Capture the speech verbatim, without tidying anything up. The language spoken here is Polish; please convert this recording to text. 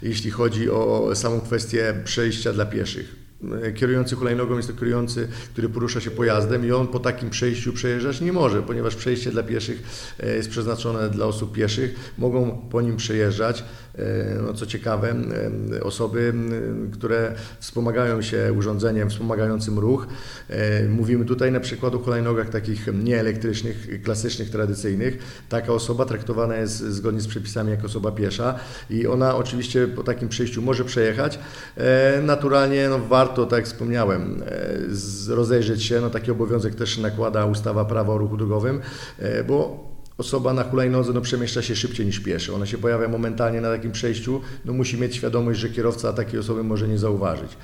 jeśli chodzi o samą kwestię przejścia dla pieszych. Kierujący hulajnogą jest to kierujący, który porusza się pojazdem i on po takim przejściu przejeżdżać nie może, ponieważ przejście dla pieszych jest przeznaczone dla osób pieszych. Mogą po nim przejeżdżać, no co ciekawe, osoby, które wspomagają się urządzeniem wspomagającym ruch. Mówimy tutaj na przykład o hulajnogach takich nieelektrycznych, klasycznych, tradycyjnych. Taka osoba traktowana jest zgodnie z przepisami jako osoba piesza i ona oczywiście po takim przejściu może przejechać. Naturalnie no, warto to, tak jak wspomniałem, rozejrzeć się, no taki obowiązek też nakłada ustawa Prawo o ruchu drogowym, bo osoba na hulajnodze no, przemieszcza się szybciej niż pieszy. Ona się pojawia momentalnie na takim przejściu, no musi mieć świadomość, że kierowca takiej osoby może nie zauważyć.